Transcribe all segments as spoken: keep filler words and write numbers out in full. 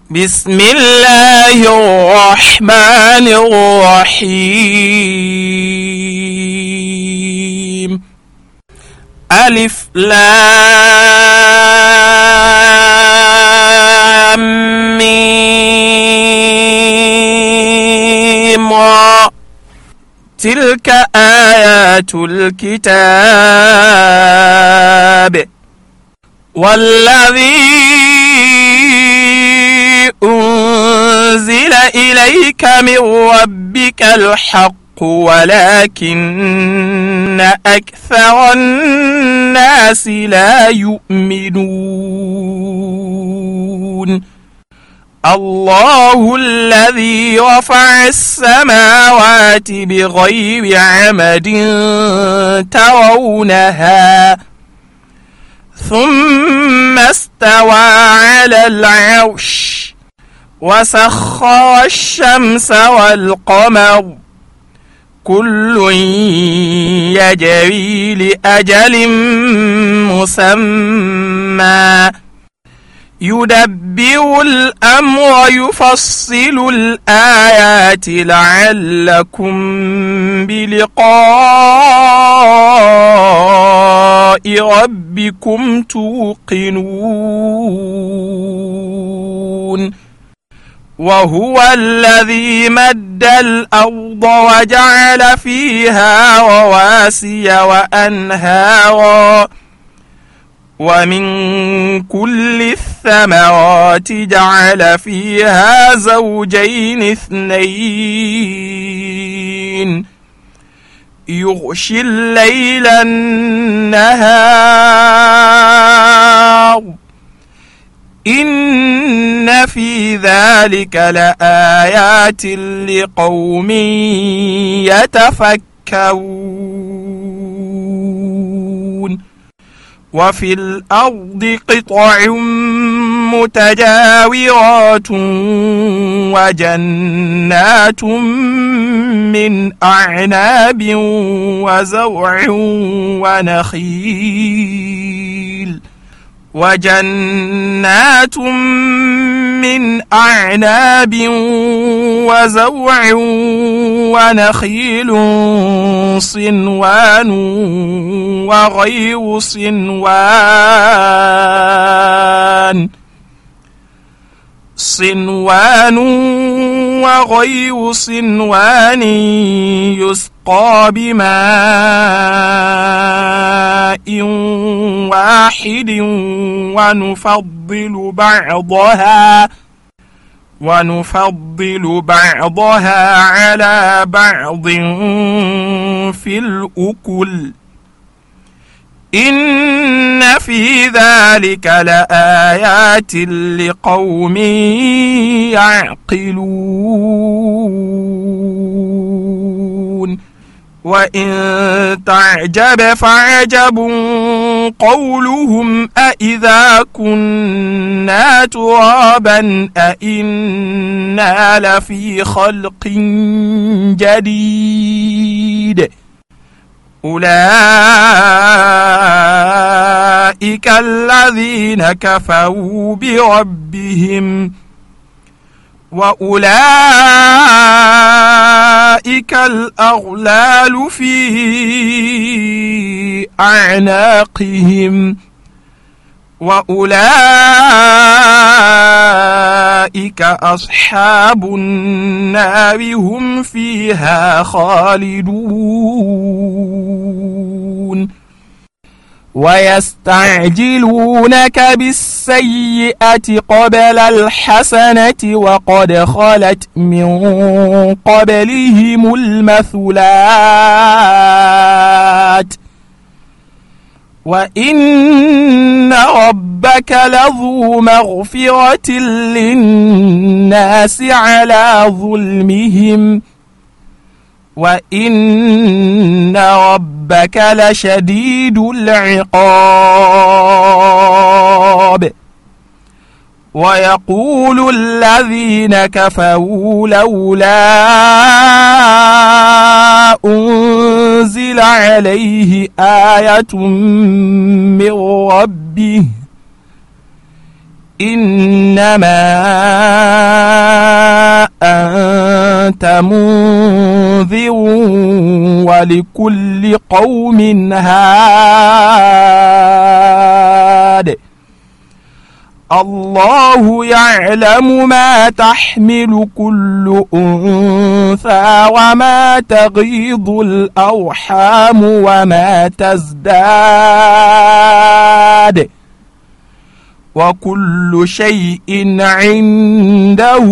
بسم الله الرحمن الرحيم. ألف لام ميم را. تلك آيات الكتاب والذي أنزل إليك من ربك الحق ولكن أكثر الناس لا يؤمنون. الله الذي رفع السماوات بغير عمد ترونها ثم استوى على العرش وسخر الشمس والقمر كل يجري لأجل مسمى يدبر الأمر يفصل الآيات لعلكم بلقاء ربكم توقنون. وهو الذي مد الأرض وجعل فيها رواسي وأنهارا ومن كل الثمرات جعل فيها زوجين اثنين يغشي الليل النهار إن في ذلك لآيات لقوم يتفكرون. وفي الأرض قطع متجاورات وجنات من أعناب وزرع ونخيل وجنات من أعناب وزرع ونخيل صنوان وغير صنوان صنوان وغير صنوان يسقى بماء واحد ونفضل بعضها ونفضل بعضها على بعض في الأكل إن في ذلك لآيات لقوم يعقلون. وإن تعجب فعجب قولهم أإذا كنا ترابا أإنا لفي خلق جديد أولئك الذين كفروا بربهم وأولئك الأغلال في أعناقهم وأولئك أصحاب النار هم فيها خالدون. ويستعجلونك بالسيئة قبل الحسنة وقد خلت من قبلهم المثلات وإن ربك لذو مغفرة للناس على ظلمهم وإن ربك لشديد العقاب. ويقول الذين كفروا لولا أنزل عليه آية من ربه إنما أنت منذر ولكل قوم هاد الله يعلم ما تحمل كل أنثى وما تغيض الأرحام وما تزداد وكل شيء عنده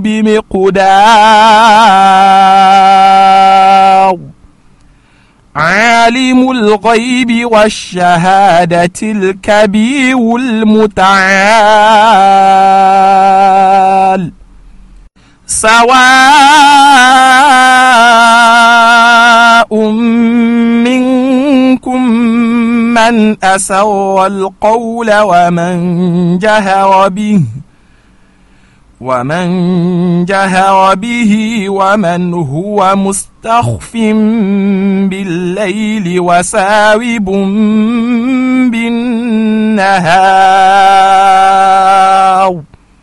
بمقدار عالم الغيب والشهادة الكبير المتعال سواء منكم من أسر القول ومن جهر به ومن جهر به ومن هو مستخف بالليل وسارب بالنهار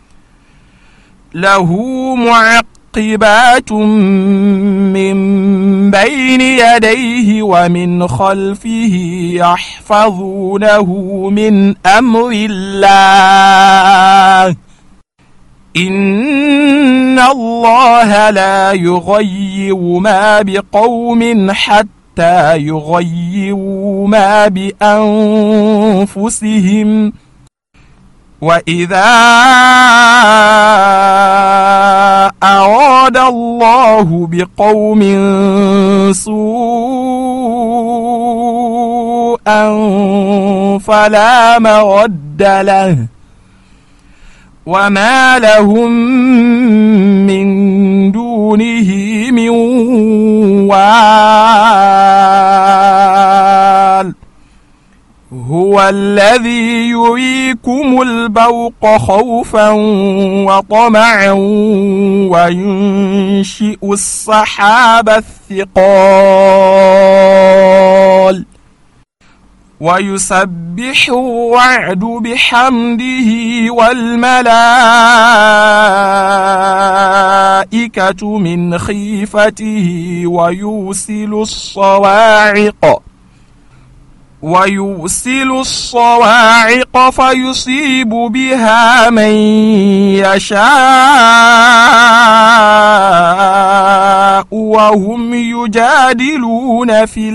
له معقبات من بين يديه ومن خلفه يحفظونه من أمر الله إن الله لا يغير ما بقوم حتى يغيروا ما بأنفسهم وإذا أراد الله بقوم سوءا فلا مرد له وما لهم من دونه من وال هو الذي يريكم البرق خوفا وطمعا وينشئ السحاب الثقال ويسبح الرعد بحمده والملائكة من خيفته ويرسل الصواعق ويرسل الصواعق فيصيب بها من يشاء وهم يجادلون في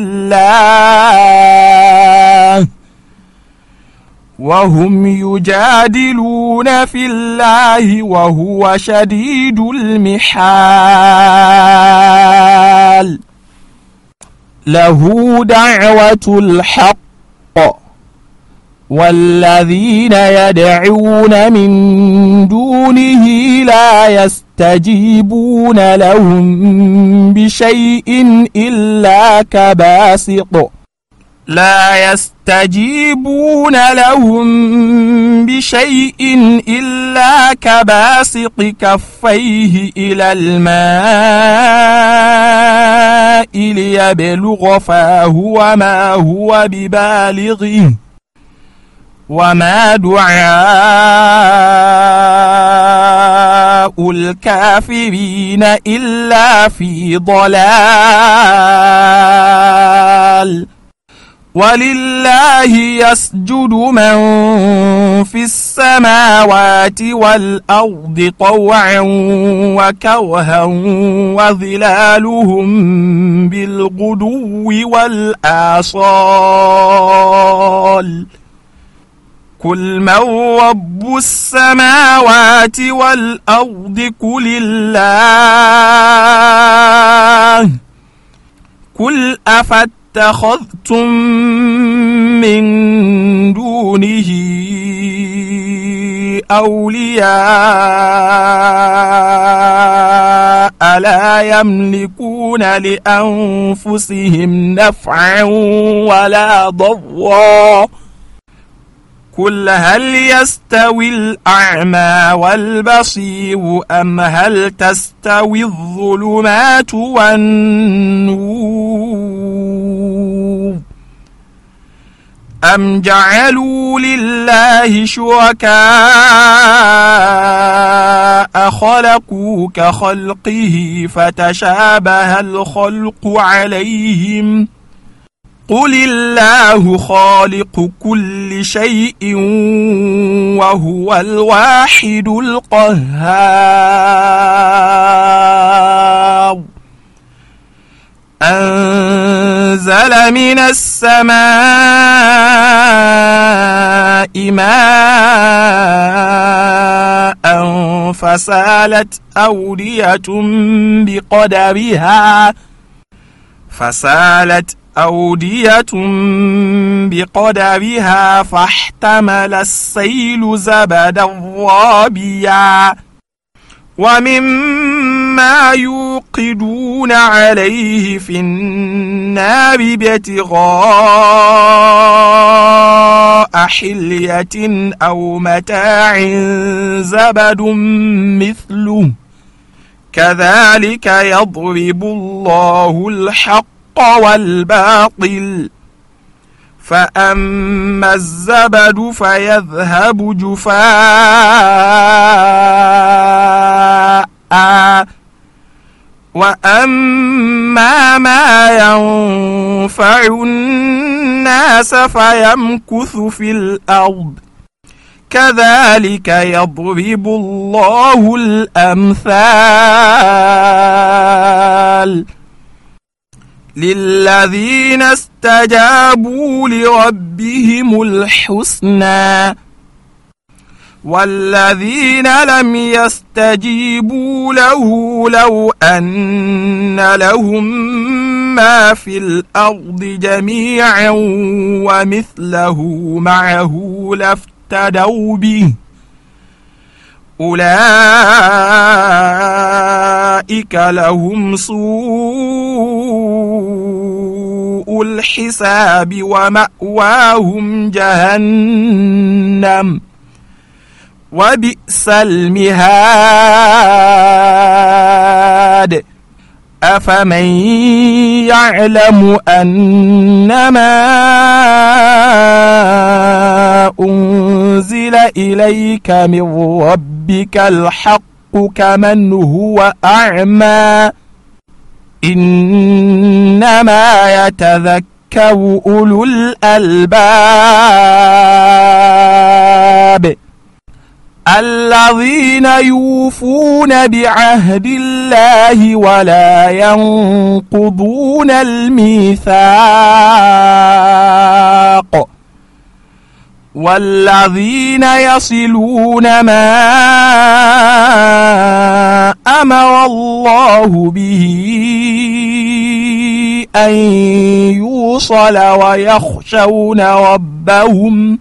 الله وهم يجادلون في الله وهو شديد المحال له دعوة الحق والذين يدعون من دونه لا يستجيبون لهم بشيء إلا كباسط لا يستجيبون لهم بشيء إلا كباسط كفيه إلى الماء ليبلغ فاه وما هو ببالغه وما دعاء الكافرين إلا في ضلال ولله يسجد من في السماوات والأرض طوعا وكرها وظلالهم بالغدو والآصال قل من رب السماوات والأرض قل الله قل أفاتخذتم من دونه أولياء لا يملكون لأنفسهم نفعا ولا ضرا قل هل يستوي الأعمى والبصير أم هل تستوي الظلمات والنور أم جعلوا لله شركاء خلقوا كخلقه فتشابه الخلق عليهم قل الله خالق كل شيء وهو الواحد القهار أنزل من السماء ماء فسالت أودية بقدرها فسالت أودية بقدرها فاحتمل السيل زبدا رابيا ومما يوقدون عليه في النار ابتغاء حلية أو متاع زبد مثله كذلك يضرب الله الحق والباطل فأما الزبد فيذهب جفاء وأما ما ينفع الناس فيمكث في الأرض كذلك يضرب الله الأمثال للذين استجابوا لربهم الحسنى والذين لم يستجيبوا له لو أن لهم ما في الأرض جميعا ومثله معه لافتدوا به أولئك لهم سوء الحساب ومأواهم جهنم وبئس المهاد أفمن يعلم أنما أنزل إليك من ربك الحق كمن هو أعمى إنما يتذكر أولو الألباب الذين يوفون بعهد الله ولا ينقضون الميثاق والذين يصلون ما أمر الله به أن يوصل ويخشون ربهم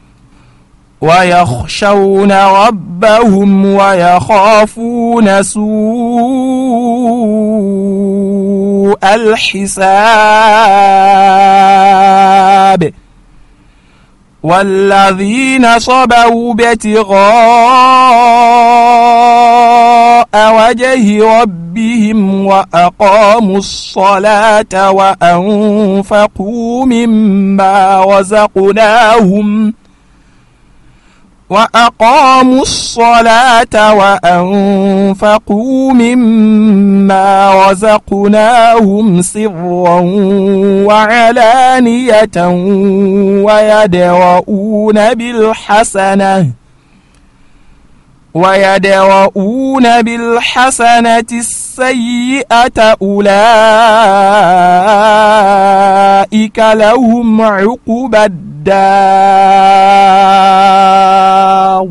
ويخشون ربهم ويخافون سوء الحساب والذين صبروا ابتغاء وجه ربهم وأقاموا الصلاة وأنفقوا مما رزقناهم وأقاموا الصلاة وأنفقوا مما رزقناهم سرا وعلانية ويدرؤون بالحسنة ويدرؤون بالحسنة السيئة أولئك لهم عقبى الدار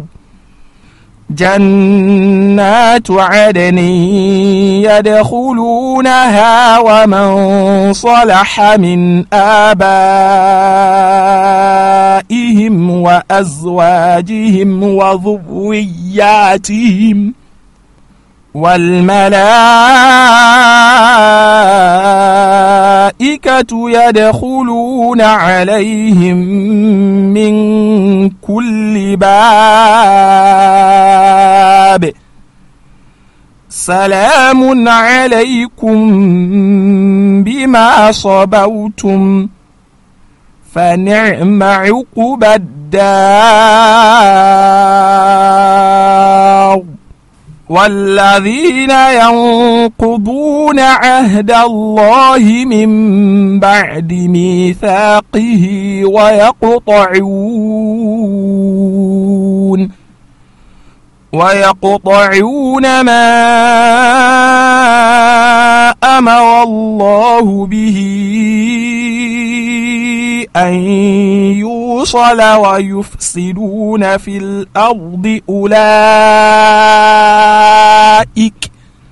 جنات عدن يدخلونها ومن صلح من آبائهم وأزواجهم وذرياتهم والملائكة يدخلون عليهم من كل باب سلام عليكم بما صبرتم فنعم عقبى الدار والذين ينقضون عهد الله من بعد ميثاقه ويقطعون ويقطعون ما أمر الله به أن يوصل ويفسدون في الأرض أولئك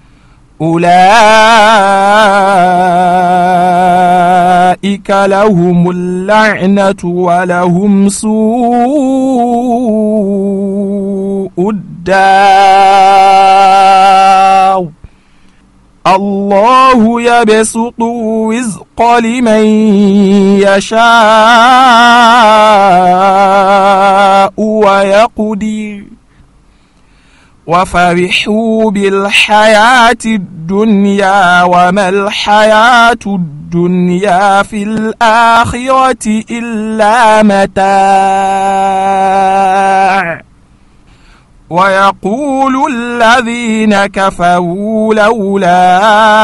أولئك لهم اللعنة ولهم سوء الدار. الله يبسط الرزق لمن يشاء ويقدر وفرحوا بالحياة الدنيا وما الحياة الدنيا في الآخرة إلا متاع. ويقول الذين كفروا لولا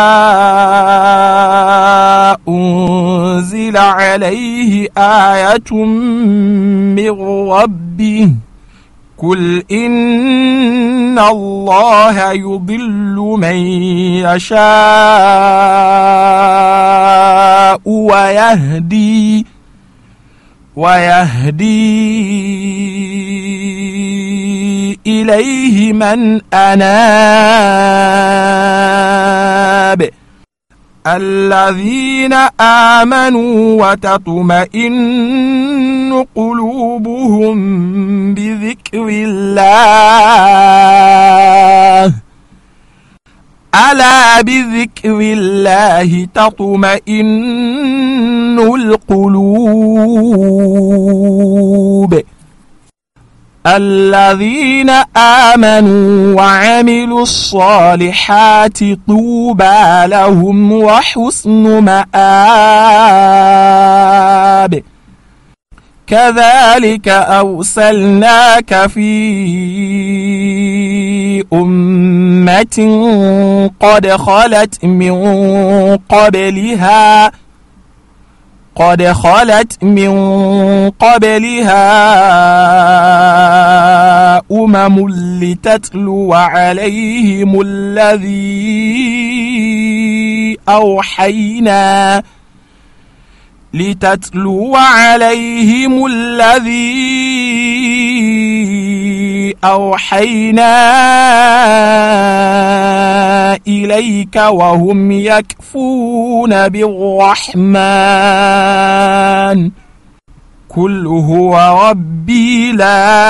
أنزل عليه آية من ربه قل إن الله يضل من يشاء ويهدي ويهدي إليه من أناب. الذين آمنوا وتطمئن قلوبهم بذكر الله ألا بذكر الله تطمئن القلوب. الذين آمنوا وعملوا الصالحات طوبى لهم وحسن مآب. كذلك أرسلناك في أمة قد خلت من قبلها قد خلت من قبلها أمم لتتلو عليهم الذي أوحينا لتتلو عليهم الذي أوحينا إليك وهم يكفرون بالرحمن قل هو ربي لا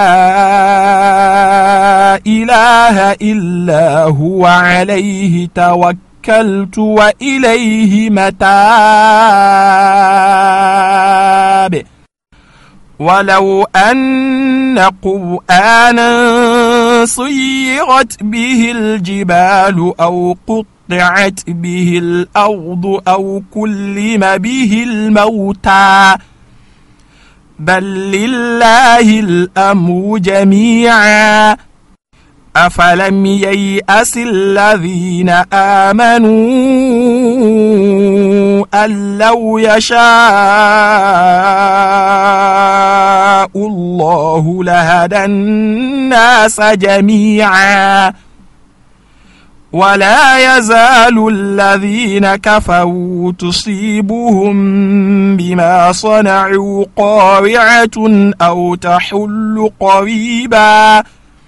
إله إلا هو عليه توكلت وإليه متاب. ولو أن قرآنا سيرت به الجبال أو قطعت به الأرض أو كلم به الموتى بل لله الأمر جميعا أفلم ييأس الذين آمنوا أن لو يشاء الله لهدى الناس جميعا ولا يزال الذين كفروا تصيبهم بما صنعوا قارعة أو تحل قريبا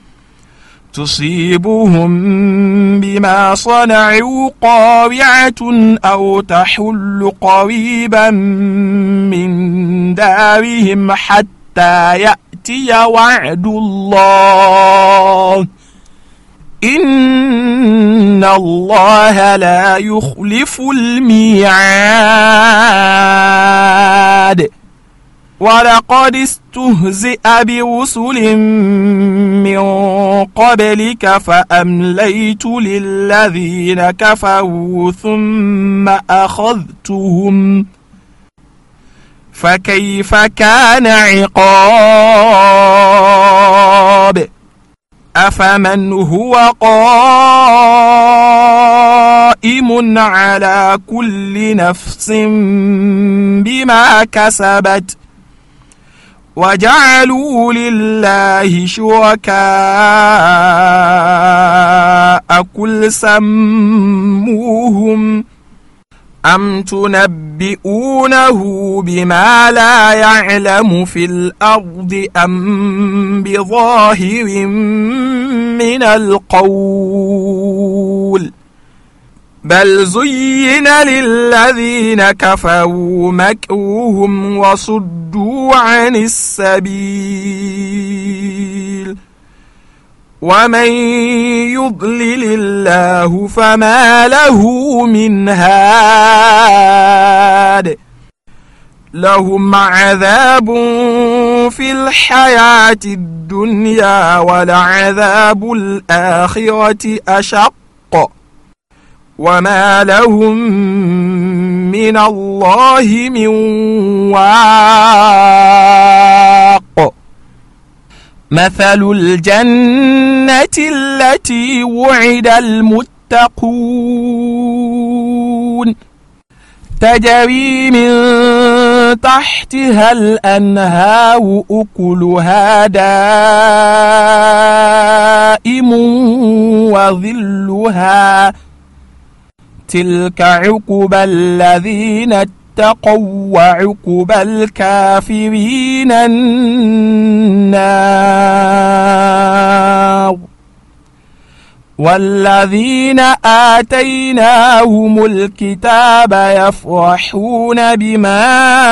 تصيبهم بما صنعوا قارعة أو تحل قريبا من دارهم حتى يأتي وعد الله إن الله لا يخلف الميعاد. ولقد استهزئ برسل من قبلك فأمليت للذين كفروا ثم أخذتهم فكيف كان عقاب. أفمن هو قائم على كل نفس بما كسبت وجعلوا لله شركاء قل سموهم أم تنبئونه بما لا يعلم في الأرض أم بظاهر من القول بل زين للذين كفروا مكرهم وصدوا عن السبيل ومن يضلل الله فما له من هاد لهم عذاب في الحياة الدنيا ولعذاب الآخرة أشق وما لهم من الله من واق مثل الجنة التي وعد المتقون تجري من تحتها الأنهار أكلها دائم وظلها تلك عقبى الذين اتقوا وعقبى الكافرين النار والذين آتيناهم الكتاب يفرحون بما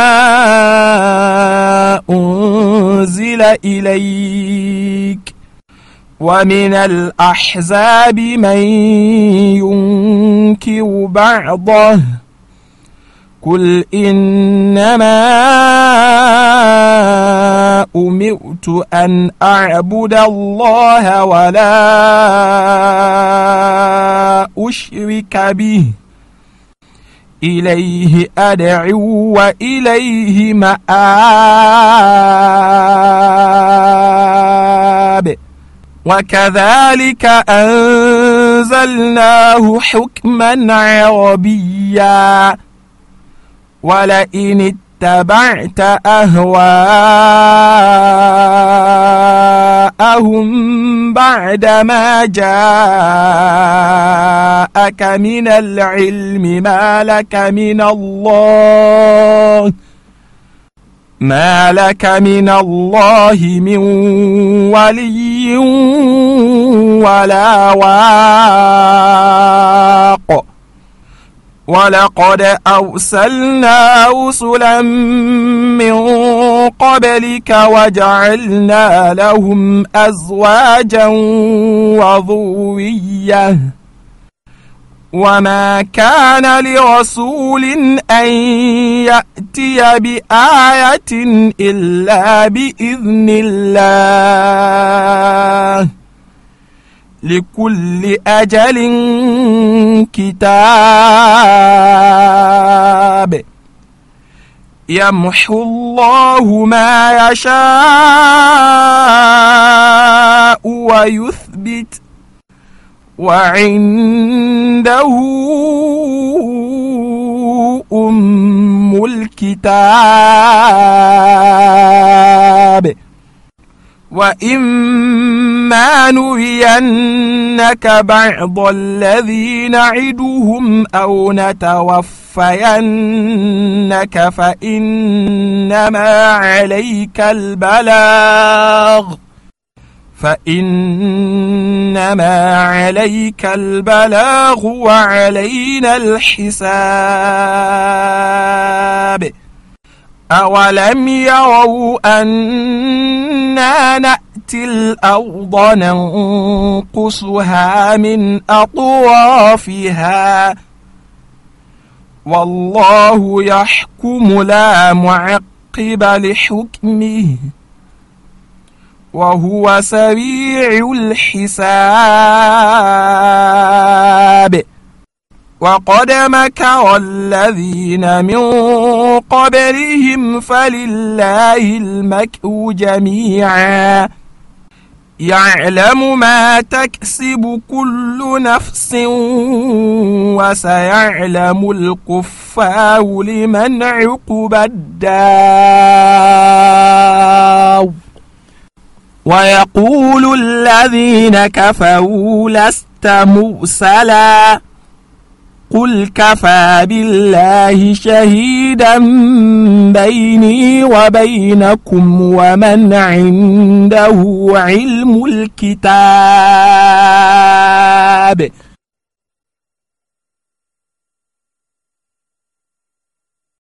أنزل إليك ومن الأحزاب من ينكر بعضه قل إنما أمرت أن أعبد الله ولا أشرك به إليه أدعو وإليه مآب وكذلك أنزلناه حكما عربيا ولئن اتبعت أهواءهم بعدما جاءك من العلم ما لك من الله ما لك من الله من ولي ولا واق ولقد أرسلنا رسلا من قبلك وجعلنا لهم أزواجا وذرية وما كان لرسول أن يأتي بآية إلا بإذن الله لكل أجل كتاب يمحو الله ما يشاء ويثبت وعنده أم الكتاب وإما نرينك بعض الذي نعدهم أو نتوفينك فإنما عليك البلاغ فإنما عليك البلاغ وعلينا الحساب أولم يروا أنا نأتي الأرض ننقصها من أطرافها والله يحكم لا معقب لحكمه وهو سريع الحساب وقد مكر الذين من قبلهم فلله المكر جميعا يعلم ما تكسب كل نفس وسيعلم الكفار لمن عقبى الدار ويقول الذين كفروا لست مرسلا قل كفى بالله شهيدا بيني وبينكم ومن عنده علم الكتاب